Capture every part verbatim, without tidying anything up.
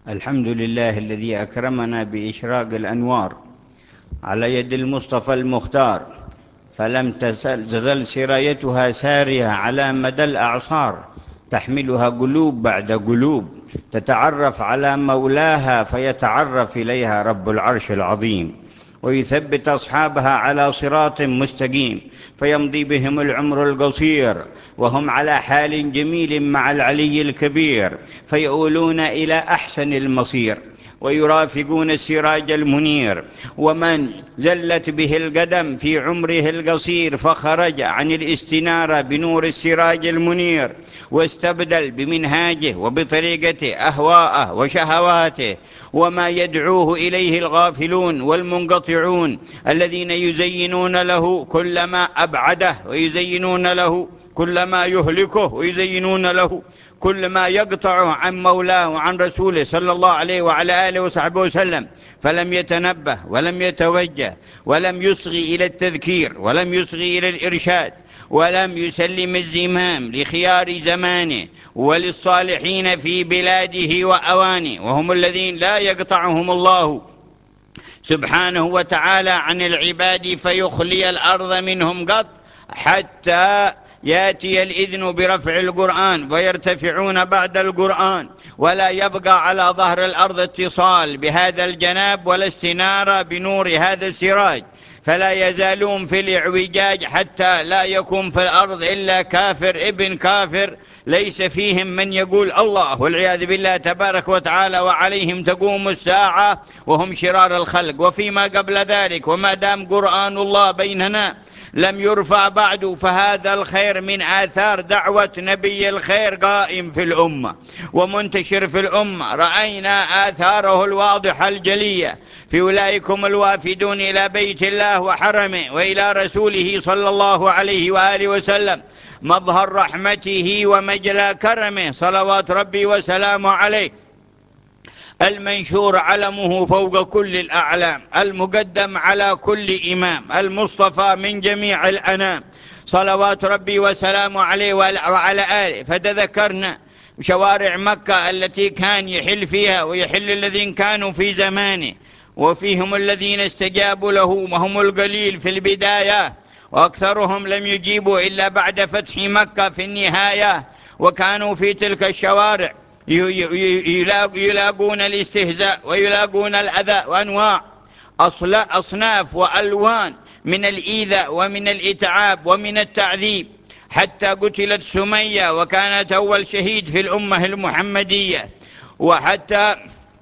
الحمد لله الذي أكرمنا بإشراق الأنوار على يد المصطفى المختار، فلم تزل سرايتها سارية على مدى الأعصار، تحملها قلوب بعد قلوب تتعرف على مولاها، فيتعرف إليها رب العرش العظيم، ويثبت أصحابها على صراط مستقيم، فيمضي بهم العمر القصير وهم على حال جميل مع العلي الكبير، فيؤولون إلى أحسن المصير ويرافقون السراج المنير. ومن زلت به القدم في عمره القصير فخرج عن الاستنارة بنور السراج المنير، واستبدل بمنهاجه وبطريقته أهواءه وشهواته وما يدعوه إليه الغافلون والمنقطعون، الذين يزينون له كل ما أبعده، ويزينون له كل ما يهلكه، ويزينون له كل ما يقطع عن مولاه وعن رسوله صلى الله عليه وعلى آله وصحبه وسلم، فلم يتنبه ولم يتوجه ولم يصغي إلى التذكير ولم يصغي إلى الإرشاد، ولم يسلم الزمام لخيار زمانه وللصالحين في بلاده وأوانه، وهم الذين لا يقطعهم الله سبحانه وتعالى عن العباد فيخلي الأرض منهم قط، حتى يأتي الإذن برفع القرآن فيرتفعون بعد القرآن، ولا يبقى على ظهر الأرض اتصال بهذا الجناب ولا استنارة بنور هذا السراج، فلا يزالون في الإعوجاج حتى لا يكون في الأرض إلا كافر ابن كافر ليس فيهم من يقول الله والعياذ بالله تبارك وتعالى، وعليهم تقوم الساعة وهم شرار الخلق. وفيما قبل ذلك وما دام قرآن الله بيننا لم يرفع بعد، فهذا الخير من آثار دعوة نبي الخير قائم في الأمة ومنتشر في الأمة، رأينا آثاره الواضحة الجلية في أولئكم الوافدون إلى بيت الله وحرمه وإلى رسوله صلى الله عليه وآله وسلم، مظهر رحمته ومجلى كرمه صلوات ربي وسلامه عليه، المنشور علمه فوق كل الأعلام، المقدم على كل إمام، المصطفى من جميع الأنام صلوات ربي وسلامه عليه وعلى آله. فتذكرنا شوارع مكة التي كان يحل فيها ويحل الذين كانوا في زمانه، وفيهم الذين استجابوا له وهم القليل في البداية، وأكثرهم لم يجيبوا إلا بعد فتح مكة في النهاية، وكانوا في تلك الشوارع يلاقون الاستهزاء ويلاقون الأذى وأنواع أصناف وألوان من الإيذاء ومن الإتعاب ومن التعذيب، حتى قتلت سمية وكانت أول شهيد في الأمة المحمدية، وحتى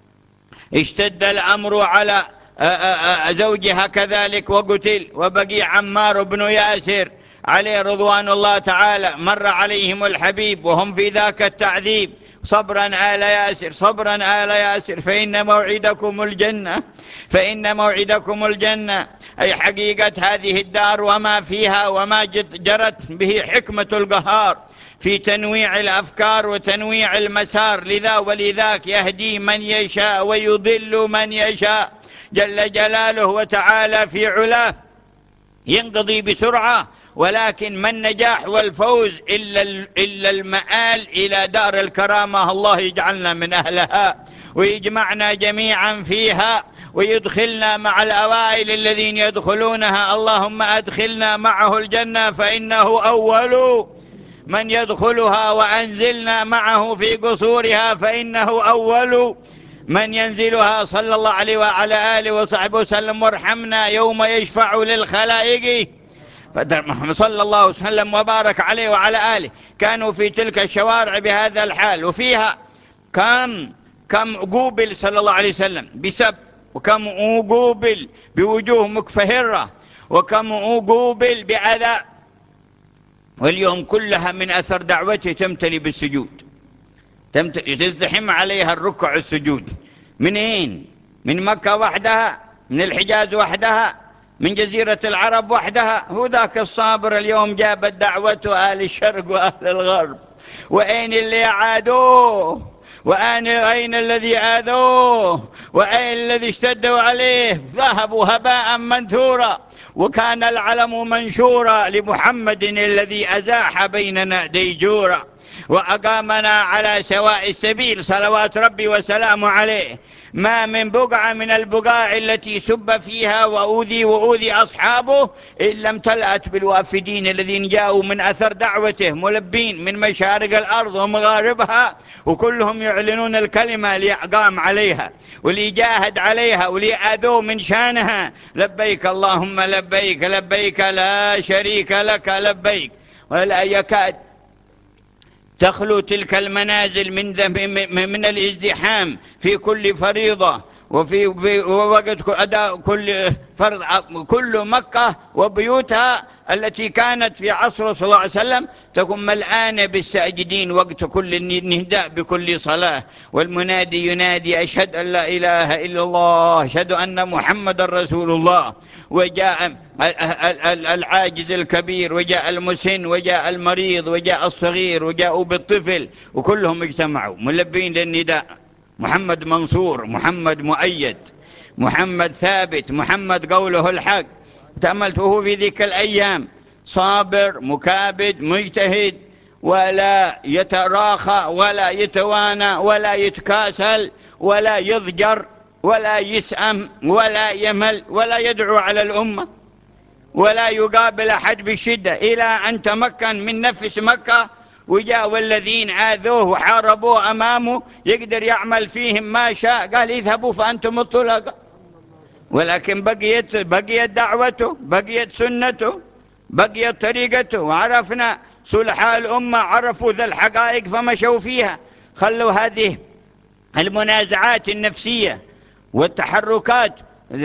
اشتد الأمر على زوجها كذلك وقتل، وبقي عمار بن ياسر عليه رضوان الله تعالى مر عليهم الحبيب وهم في ذاك التعذيب، صبرا آل ياسر صبرا آل ياسر فإن موعدكم الجنة فإن موعدكم الجنة، أي حقيقة هذه الدار وما فيها وما جرت به حكمة القهار في تنويع الأفكار وتنويع المسار، لذا ولذاك يهدي من يشاء ويضل من يشاء جل جلاله وتعالى في علاه، ينقضي بسرعة، ولكن ما النجاح والفوز إلا, إلا المآل إلى دار الكرامة، الله يجعلنا من أهلها ويجمعنا جميعا فيها ويدخلنا مع الأوائل الذين يدخلونها، اللهم أدخلنا معه الجنة فإنه أول من يدخلها، وأنزلنا معه في قصورها فإنه أول من ينزلها صلى الله عليه وعلى آله وصحبه وسلم، وارحمنا يوم يشفع للخلائق محمد صلى الله وسلم وبارك عليه وعلى آله. كانوا في تلك الشوارع بهذا الحال، وفيها كم كم قوبل صلى الله عليه وسلم بسب، وكم قوبل بوجوه مكفهرة، وكم قوبل بأذى، واليوم كلها من أثر دعوته تمتلي بالسجود، تزدحم عليها الركع السجود. منين؟ من مكة وحدها، من الحجاز وحدها، من جزيرة العرب وحدها. هو ذاك الصابر اليوم جابت دعوته أهل الشرق وأهل الغرب، وأين اللي عادوه، وأين أين الذي آذوه، وأين الذي اشتدوا عليه، ذهبوا هباء منثورا، وكان العلم منشورا لمحمد الذي أزاح بيننا ديجورا. وأقامنا على سواء السبيل صلوات ربي وسلامه عليه. ما من بقعة من البقاع التي سب فيها وأوذي وأوذي أصحابه إلا امتلأت بالوافدين الذين جاءوا من أثر دعوته ملبين من مشارق الأرض ومغاربها، وكلهم يعلنون الكلمة اللي قام عليها واللي جاهد عليها واللي آذوه من شانها. لبيك اللهم لبيك لبيك لا شريك لك لبيك. ولا يكاد تخلو تلك المنازل من من الازدحام في كل فريضة وفي وقت أداء كل فرض. كل مكة وبيوتها التي كانت في عصره صلى الله عليه وسلم تكون ملآنة بالساجدين وقت كل النداء بكل صلاة، والمنادي ينادي أشهد أن لا إله إلا الله أشهد أن محمد رسول الله. وجاء العاجز الكبير وجاء المسن وجاء المريض وجاء الصغير وجاءوا بالطفل وكلهم اجتمعوا ملبين للنداء. محمد منصور، محمد مؤيد، محمد ثابت، محمد قوله الحق. تأملته في ذيك الأيام صابر مكابد مجتهد، ولا يتراخى ولا يتوانى ولا يتكاسل ولا يضجر ولا يسأم ولا يمل ولا يدعو على الأمة ولا يقابل أحد بشدة، إلى أن تمكن من نفس مكة وجاء والذين آذوه وحاربوه أمامه يقدر يعمل فيهم ما شاء. قال اذهبوا فأنتم الطلقاء. ولكن بقيت بقيت دعوته، بقيت سنته، بقيت طريقته، وعرفنا صلحاء الأمة عرفوا ذا الحقائق فمشوا فيها. خلوا هذه المنازعات النفسية والتحركات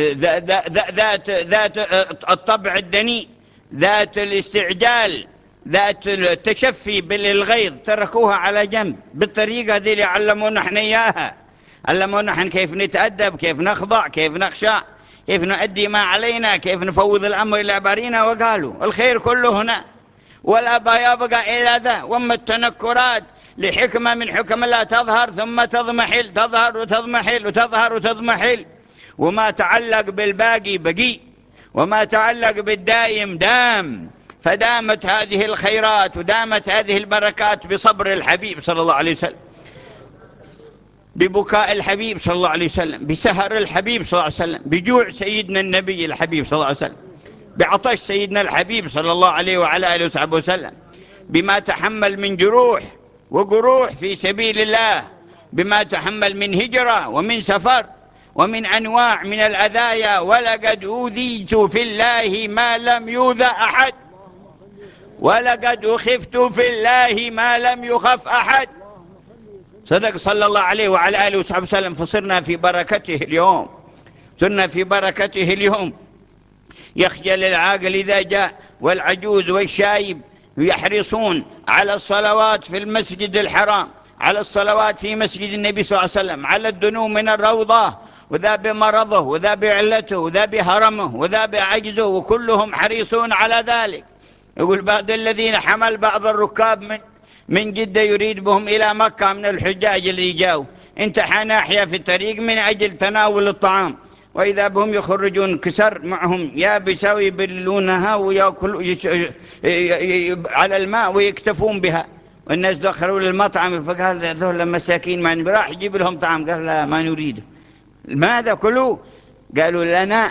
ذات ذات الطبع الدنيء، ذات الاستعجال، ذات التشفي بالغيظ، تركوها على جنب بالطريقة ذي اللي علمونا احنا إياها. علمونا احنا كيف نتأدب، كيف نخضع، كيف نخشع، كيف نؤدي ما علينا، كيف نفوض الأمر إلى بارينا. وقالوا الخير كله هنا ولا يبقى إلا ذا. وأما التنكرات لحكمة من حكم الله تظهر ثم تضمحل، تظهر وتضمحل وتظهر وتضمحل، وما تعلق بالباقي بقي وما تعلق بالدائم دام. فدامت هذه الخيرات ودامت هذه البركات بصبر الحبيب صلى الله عليه وسلم، ببكاء الحبيب صلى الله عليه وسلم، بسهر الحبيب صلى الله عليه وسلم، بجوع سيدنا النبي الحبيب صلى الله عليه وسلم، بعطش سيدنا الحبيب صلى الله عليه وعلى آله وصحبه وسلم، بما تحمل من جروح وجروح في سبيل الله، بما تحمل من هجرة ومن سفر ومن أنواع من الأذايا. ولقد أوذيت في الله ما لم يؤذى أحد، ولقد أخفت في الله ما لم يخف أحد. صدق صلى الله عليه وعلى آله وصحبه وسلم. فصرنا في بركته اليوم، صرنا في بركته اليوم. يخجل العاقل إذا جاء والعجوز والشايب يحرصون على الصلوات في المسجد الحرام، على الصلوات في مسجد النبي صلى الله عليه وسلم، على الدنو من الروضة، وذا بمرضه وذا بعلته وذا بهرمه وذا بعجزه، وكلهم حريصون على ذلك. يقول بعض الذين حمل بعض الركاب من من جدة يريد بهم إلى مكة من الحجاج اللي جاءوا، انتحى ناحية في الطريق من أجل تناول الطعام، وإذا بهم يخرجون كسر معهم يابسة ويبلونها ويأكلوا على الماء ويكتفون بها. والناس دخلوا للمطعم فقال ذول مساكين ما راح يجيب لهم طعام، قال لا ما نريده. ماذا كلوا؟ قالوا لنا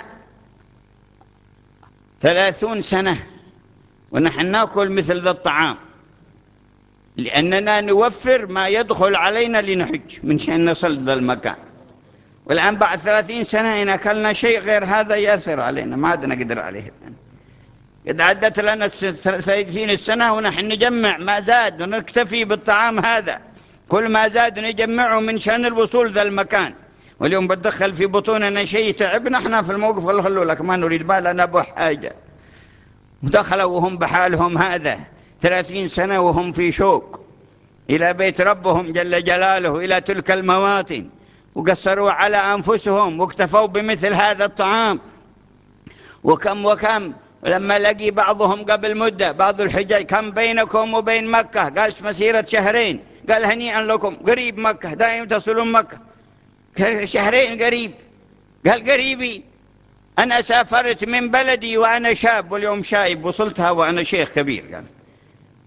ثلاثون سنة ونحن نأكل مثل ذا الطعام، لأننا نوفر ما يدخل علينا لنحج من شأن نصل ذا المكان. والآن بعد ثلاثين سنة إن أكلنا شيء غير هذا يأثر علينا، ما عاد نقدر عليه الآن. قد عدت لنا ثلاثين السنة ونحن نجمع ما زاد ونكتفي بالطعام هذا، كل ما زاد نجمعه من شأن الوصول ذا المكان. واليوم بتدخل في بطوننا شيء تعبنا احنا في الموقف، قالوا خلوا لك ما نريد بال نبغى حاجة. ودخلوا وهم بحالهم هذا ثلاثين سنة وهم في شوق إلى بيت ربهم جل جلاله، إلى تلك المواطن، وقصروا على أنفسهم واكتفوا بمثل هذا الطعام. وكم وكم لما لقي بعضهم قبل مدة بعض الحجاج كم بينكم وبين مكة؟ قال مسيرة شهرين. قال هنيئا لكم، قريب مكة، دائما تصلون مكة. شهرين قريب. قال قريبي، أنا سافرت من بلدي وأنا شاب واليوم شايب، وصلتها وأنا شيخ كبير. قال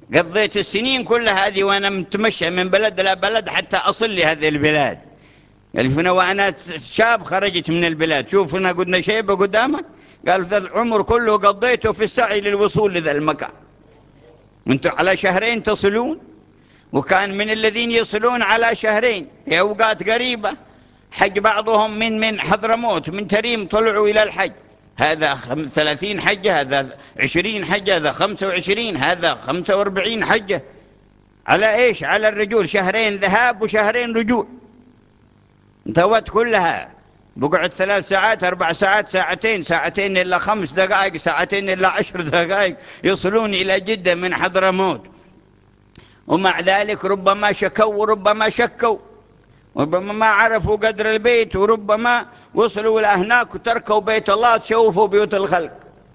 قضيت السنين كل هذه وأنا متمشى من بلد إلى بلد حتى أصل لهذه البلاد. يعني وأنا شاب خرجت من البلاد، شوفنا قلنا شيبة قدامك، قال ذا العمر كله قضيته في السعي للوصول لذا المكان، وانتم على شهرين تصلون. وكان من الذين يصلون على شهرين في أوقات قريبة. حج بعضهم من من حضرموت من تريم طلعوا إلى الحج، هذا ثلاثين حجة، هذا عشرين حجة، هذا خمسة وعشرين، هذا خمسة واربعين حجة. على إيش؟ على الرجول شهرين ذهاب وشهرين رجوع، انتوت كلها بقعد ثلاث ساعات أربع ساعات ساعتين ساعتين إلا خمس دقائق ساعتين إلا عشر دقائق يصلون إلى جدة من حضرموت. ومع ذلك ربما شكوا وربما شكوا، وربما ما عرفوا قدر البيت، وربما وصلوا إلى هناك وتركوا بيت الله تشوفوا بيوت الخلق.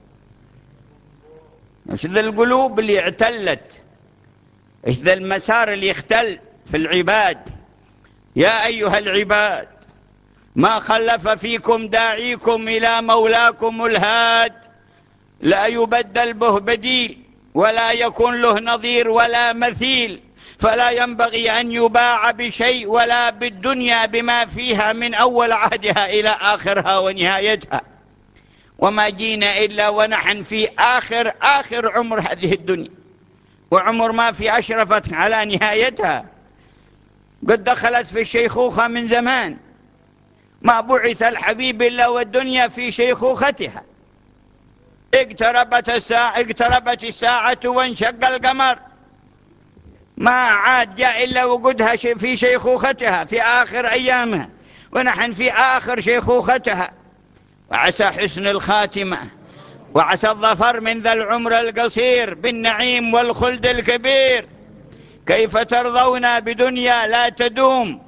ايش ذا القلوب اللي اعتلت، ايش ذا المسار اللي يختل في العباد. يا أيها العباد ما خلف فيكم داعيكم إلى مولاكم الهاد، لا يبدل به بديل ولا يكون له نظير ولا مثيل، فلا ينبغي أن يباع بشيء ولا بالدنيا بما فيها من أول عهدها إلى آخرها ونهايتها. وما جينا إلا ونحن في آخر آخر عمر هذه الدنيا، وعمر ما في أشرفت على نهايتها، قد دخلت في الشيخوخة من زمان. ما بعث الحبيب إلا والدنيا في شيخوختها. اقتربت الساعة اقتربت الساعة وانشق القمر، ما عاد جاء إلا وجودها في شيخوختها في آخر أيامها، ونحن في آخر شيخوختها. وعسى حسن الخاتمة وعسى الظفر من ذا العمر القصير بالنعيم والخلد الكبير. كيف ترضون بدنيا لا تدوم؟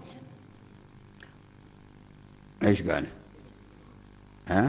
ايش قال؟ ها؟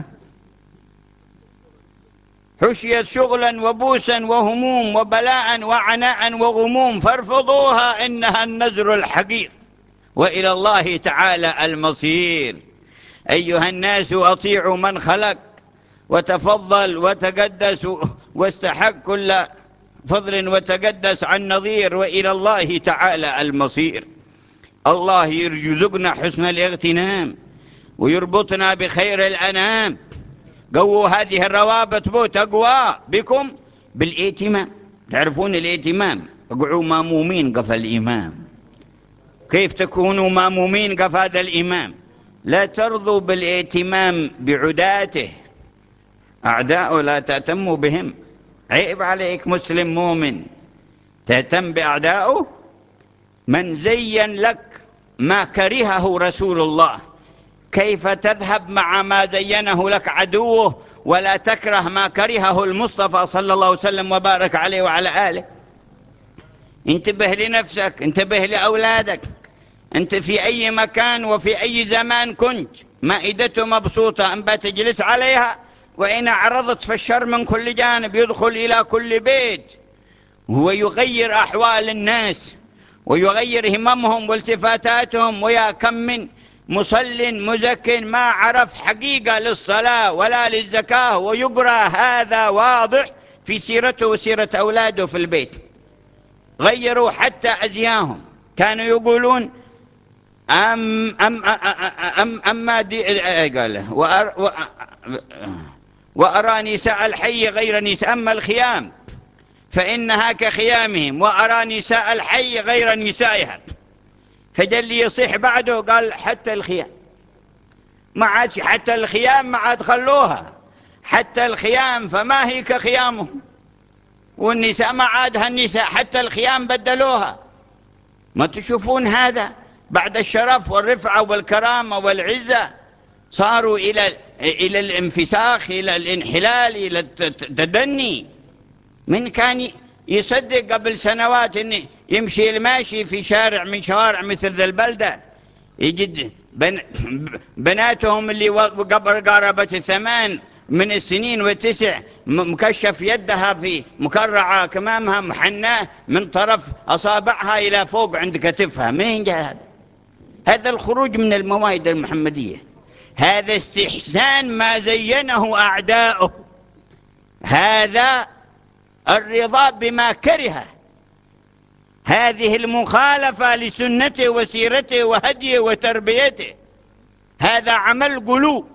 حشيت شغلا وبوسا وهموم وبلاء وعناء وغموم، فارفضوها إنها النزر الحقير، وإلى الله تعالى المصير. أيها الناس أطيعوا من خلق وتفضل وتقدس واستحق كل فضل وتقدس عن نظير، وإلى الله تعالى المصير. الله يرزقنا حسن الاغتنام ويربطنا بخير الأنام. قووا هذه الروابط بو تقوى بكم بالائتمام. تعرفون الائتمام؟ اقعوا مامومين قفا الإمام. كيف تكونوا مامومين قفا هذا الإمام؟ لا ترضوا بالائتمام بعداته، أعداء لا تهتموا بهم. عيب عليك مسلم مؤمن تهتم بأعدائه. من زين لك ما كرهه رسول الله، كيف تذهب مع ما زينه لك عدوه ولا تكره ما كرهه المصطفى صلى الله عليه وسلم وبارك عليه وعلى آله؟ انتبه لنفسك، انتبه لأولادك. انت في أي مكان وفي أي زمان كنت، مائدته مبسوطة أنت تجلس عليها، وإن أعرضت فالشر من كل جانب يدخل إلى كل بيت. هو يغير أحوال الناس ويغير هممهم والتفاتاتهم. ويا كم من مصل مزك ما عرف حقيقة للصلاة ولا للزكاة، ويقرأ هذا واضح في سيرته وسيرة أولاده في البيت. غيروا حتى أزياهم، كانوا يقولون أم أم أم أما دي قال وأر وأرى نساء الحي غير نساء، أما الخيام فإنها كخيامهم، وأرى نساء الحي غير نسائها. فجل يصيح بعده قال حتى الخيام ما عاد، حتى الخيام ما عاد خلوها، حتى الخيام فما هي كخيامهم، والنساء ما عادها النساء، حتى الخيام بدلوها. ما تشوفون هذا؟ بعد الشرف والرفعة والكرامة والعزة صاروا إلى إلى الانفساخ، إلى الانحلال، إلى التدني. من كان يصدق قبل سنوات أن يمشي الماشي في شارع من شوارع مثل ذا البلدة يجد بن بناتهم اللي قبل قاربة الثمان من السنين والتسع مكشف يدها في مكرعة كمامها محناة من طرف أصابعها إلى فوق عند كتفها. منين جاء هذا؟ هذا الخروج من الموائد المحمدية، هذا استحسان ما زينه أعداؤه، هذا الرضا بما كرهه هذه المخالفة لسنته وسيرته وهديه وتربيته، هذا عمل قلوب،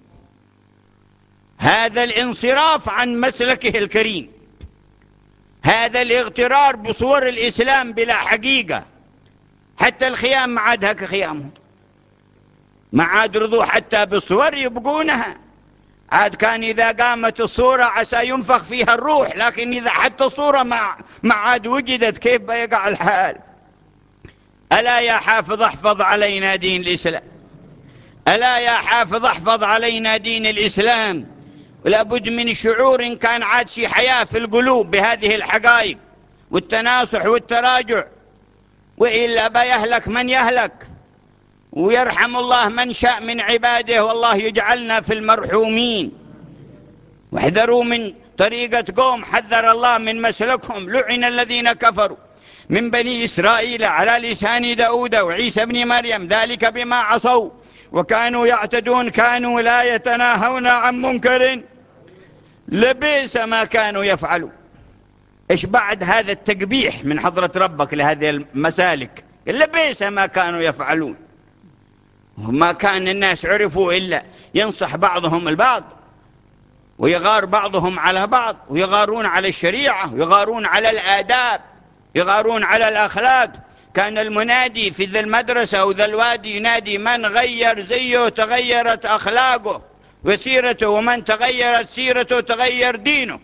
هذا الانصراف عن مسلكه الكريم، هذا الاغترار بصور الإسلام بلا حقيقة. حتى الخيام ما عاد هك خيامهم، ما عاد رضوا حتى بالصور يبقونها. عاد كان إذا قامت الصورة عسى ينفخ فيها الروح، لكن إذا حتى الصورة ما ما عاد وجدت كيف بيقع الحال؟ ألا يا حافظ احفظ علينا دين الإسلام، ألا يا حافظ احفظ علينا دين الإسلام. ولا بد من شعور إن كان عاد شي حياة في القلوب بهذه الحقائق والتناصح والتراجع، وإلا بيهلك من يهلك ويرحم الله من شاء من عباده، والله يجعلنا في المرحومين. واحذروا من طريقة قوم حذر الله من مسلكهم، لعن الذين كفروا من بني إسرائيل على لسان داود وعيسى بن مريم ذلك بما عصوا وكانوا يعتدون كانوا لا يتناهون عن منكر لبئس ما كانوا يفعلون. إيش بعد هذا التقبيح من حضرة ربك لهذه المسالك؟ لبئس ما كانوا يفعلون. وما كان الناس عرفوا إلا ينصح بعضهم البعض ويغار بعضهم على بعض، ويغارون على الشريعة ويغارون على الآداب، يغارون على الأخلاق. كان المنادي في ذا المدرسة أو ذا الوادي ينادي من غير زيه تغيرت أخلاقه وسيرته، ومن تغيرت سيرته تغير دينه.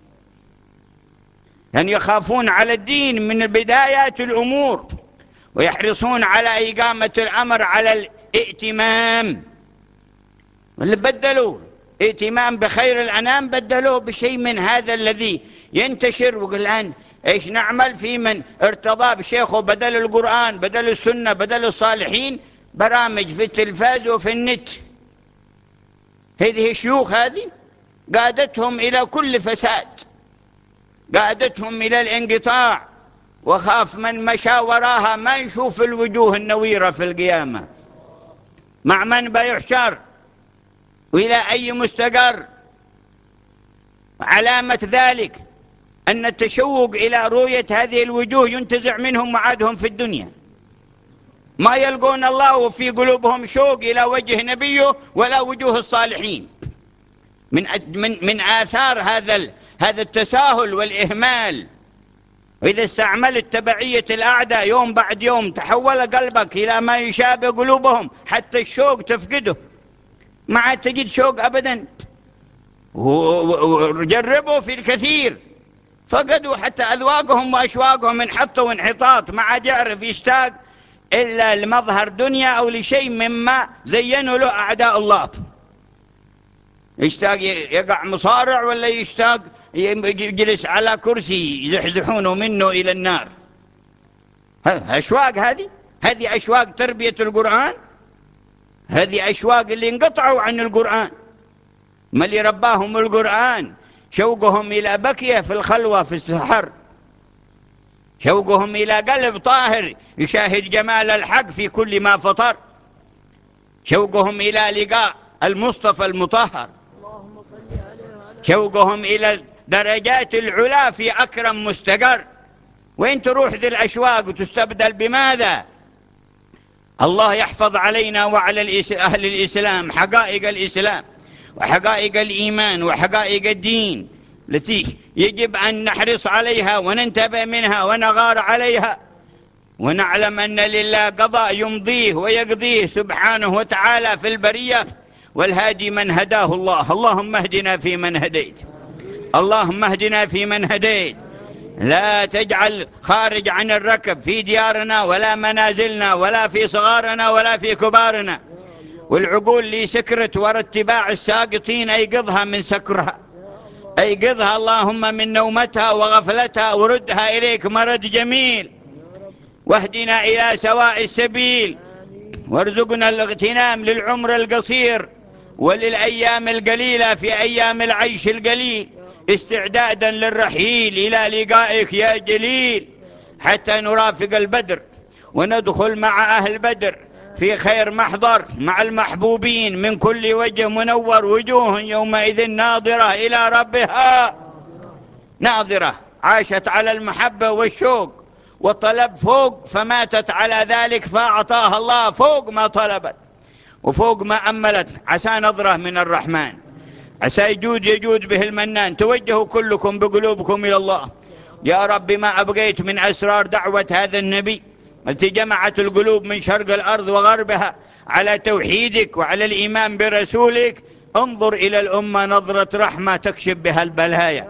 يعني يخافون على الدين من بدايات الأمور، ويحرصون على إقامة الأمر على الائتمام. واللي بدلوا ائتمام بخير الأنام بدلوه بشيء من هذا الذي ينتشر. وقال الآن إيش نعمل في من ارتضى بشيخه بدل القرآن بدل السنة بدل الصالحين؟ برامج في التلفاز وفي النت. هذه الشيوخ هذه قادتهم إلى كل فساد، قادتهم إلى الانقطاع. وخاف من مشى وراها ما يشوف الوجوه النويرة في القيامة، مع من بيحشر وإلى أي مستقر. علامة ذلك أن التشوق إلى رؤية هذه الوجوه ينتزع منهم معادهم في الدنيا، ما يلقون الله وفي قلوبهم شوق إلى وجه نبيه ولا وجوه الصالحين. من من من آثار هذا هذا التساهل والإهمال. وإذا استعملت تبعية الأعداء يوم بعد يوم تحول قلبك إلى ما يشابه قلوبهم، حتى الشوق تفقده، ما عاد تجد شوق أبدا. وجربوا في الكثير فقدوا حتى أذواقهم وأشواقهم، انحطوا وانحطاط، ما عاد يعرف يشتاق إلا لمظهر دنيا أو لشيء مما زينوا له أعداء الله. يشتاق يقع مصارع ولا يشتاق يجلس على كرسي يزحزحونه منه إلى النار. أشواق هذه هذه أشواق تربية القرآن، هذه أشواق اللي انقطعوا عن القرآن. ما اللي رباهم القرآن شوقهم إلى بكية في الخلوة في السحر، شوقهم إلى قلب طاهر يشاهد جمال الحق في كل ما فطر، شوقهم إلى لقاء المصطفى المطهر، شوقهم إلى درجات العلا في أكرم مستقر. وين تروح ذي الأشواق وتستبدل بماذا؟ الله يحفظ علينا وعلى أهل الإسلام حقائق الإسلام وحقائق الإيمان وحقائق الدين التي يجب أن نحرص عليها وننتبه منها ونغار عليها، ونعلم أن لله قضاء يمضيه ويقضيه سبحانه وتعالى في البرية، والهادي من هداه الله. اللهم اهدنا في من هديت، اللهم اهدنا في من هديت. لا تجعل خارج عن الركب في ديارنا ولا منازلنا ولا في صغارنا ولا في كبارنا. والعقول اللي سكرت وراء اتباع الساقطين أيقظها من سكرها، أيقظها اللهم من نومتها وغفلتها، وردها إليك مرد جميل، واهدنا إلى سواء السبيل، وارزقنا الاغتنام للعمر القصير وللأيام القليلة في أيام العيش القليل، استعدادا للرحيل إلى لقائك يا جليل، حتى نرافق البدر وندخل مع أهل بدر في خير محضر مع المحبوبين من كل وجه منور، وجوه يومئذ ناظرة إلى ربها ناظرة، عاشت على المحبة والشوق وطلب فوق، فماتت على ذلك فأعطاها الله فوق ما طلبت وفوق ما أملت. عسى نظرة من الرحمن، عسى يجود يجود به المنان. توجهوا كلكم بقلوبكم إلى الله. يا رب ما أبقيت من أسرار دعوة هذا النبي التي جمعت القلوب من شرق الأرض وغربها على توحيدك وعلى الإيمان برسولك، انظر إلى الأمة نظرة رحمة تكشف بها البلايا،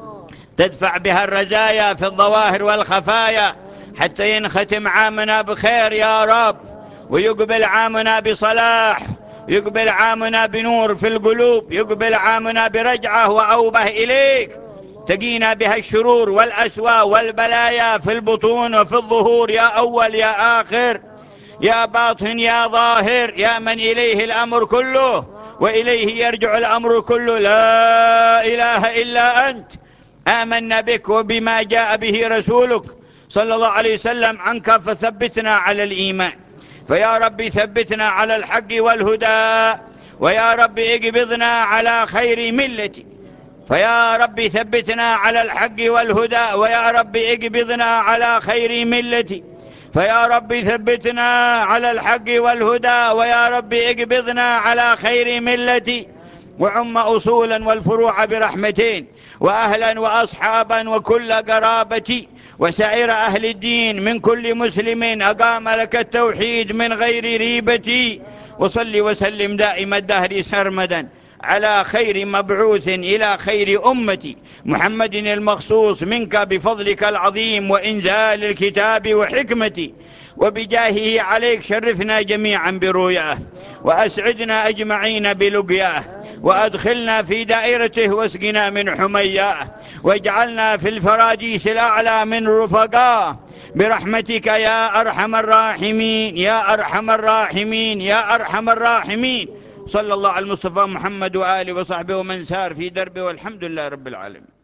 تدفع بها الرزايا في الظواهر والخفايا، حتى ينختم عامنا بخير يا رب، ويقبل عامنا بصلاح، يقبل عامنا بنور في القلوب، يقبل عامنا برجعة وأوبة إليك تقينا بها الشرور والأسوأ والبلايا في البطون وفي الظهور، يا أول يا آخر، يا باطن يا ظاهر، يا من إليه الأمر كله وإليه يرجع الأمر كله. لا إله إلا أنت، آمنا بك وبما جاء به رسولك صلى الله عليه وسلم عنك، فثبتنا على الإيمان. فيا رب ثبتنا على الحق والهدى، ويا رب اقبضنا على خير ملتي. فيا رب ثبتنا على الحق والهدى، ويا رب اقبضنا على خير ملتي. فيا رب ثبتنا على الحق والهدى، ويا رب اقبضنا على خير ملتي. وعم أصولا والفروع برحمتين، وأهلا وأصحابا وكل قرابتي، وسائر أهل الدين من كل مسلم أقام لك التوحيد من غير ريبتي. وصل وسلم دائم الدهر سرمدا على خير مبعوث إلى خير أمتي محمد المخصوص منك بفضلك العظيم وإنزال الكتاب وحكمتي. وبجاهه عليك شرفنا جميعا برؤياه، وأسعدنا أجمعين بلقياه، وأدخلنا في دائرته واسقنا من حمياه، واجعلنا في الفراديس الأعلى من رفقاه برحمتك يا أرحم الراحمين يا أرحم الراحمين يا أرحم الراحمين. صلى الله على المصطفى محمد وآله وصحبه ومن سار في دربه، والحمد لله رب العالمين.